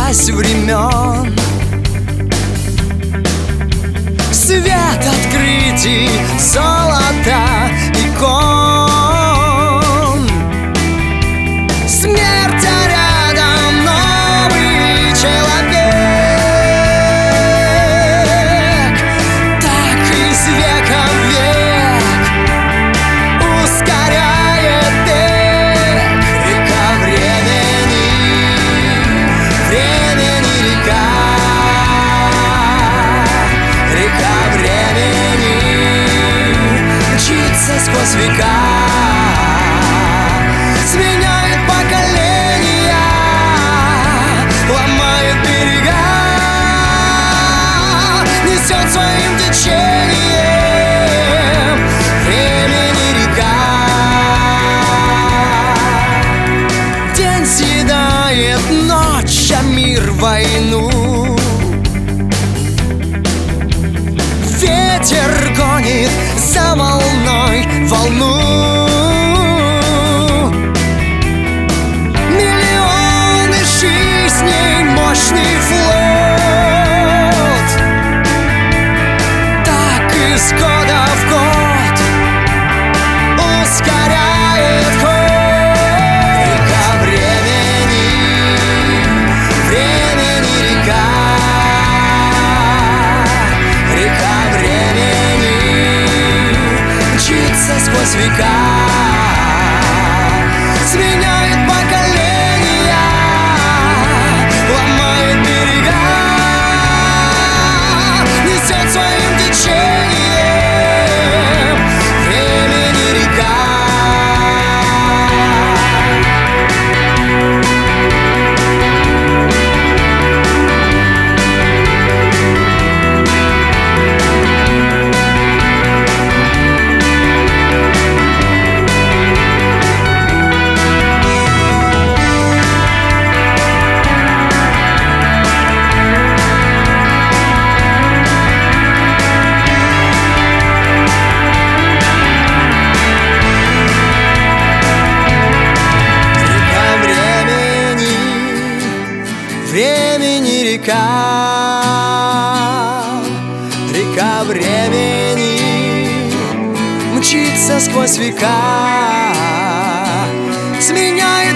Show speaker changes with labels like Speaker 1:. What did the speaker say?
Speaker 1: дождалась времен. Свет открытий, золота, икон. Смерть, а рядом новый человек. Так из века в век ускоряет бег река времени, времени река. Река времени мчится сквозь века, сменяет поколения, ломает берега, несет своим течением времени река. День съедает ночь, а мир войну. Ветер гонит за волной волну. Миллионы жизней, мощный флот. Так из года в год ускоряет ход река времени, времени река. Река времени мчится сквозь века, сменяет поколения, ломает берега, несет своим течением времени река. Времени река, река времени мчится сквозь века, сменяет